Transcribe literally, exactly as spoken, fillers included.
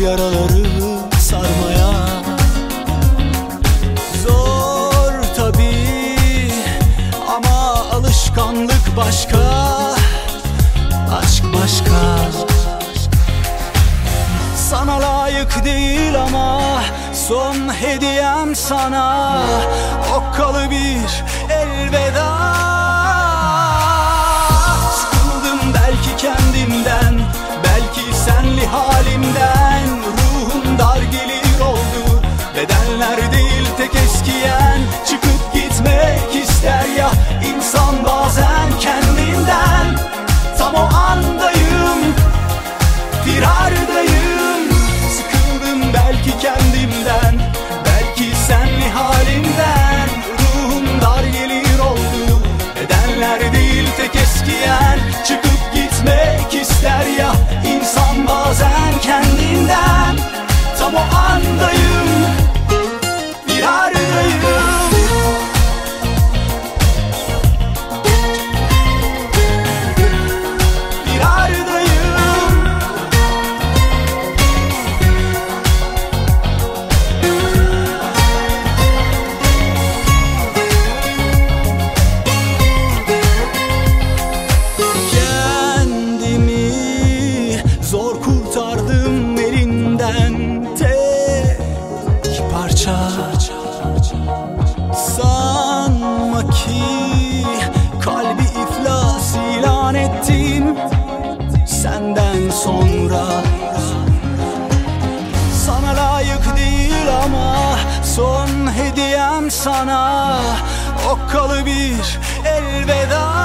yaraları sarmaya. Zor tabii ama alışkanlık başka, aşk başka. Sana layık değil ama son hediyem sana okkalı bir elveda. Sıkıldım belki kendimden, belki senli halimden. Ruhum dar gelir oldu, bedenler değil tek eskiyen. Çıkıp gitmek ister ya insan bazen kendinden. Tam o andayım, firardayım. Sıkıldım belki kendimden, belki senli halimden. Ruhum dar gelir oldu, bedenler değil tek eskiyen. Çıkıp gitmek ister ya insan bazen kendinden. Tam o andayım, firardayım. Zor kurtardım elinden tek parça. Sanma ki kalbi iflas ilan ettim senden sonra. Sana layık değil ama son hediyem sana okkalı bir elveda.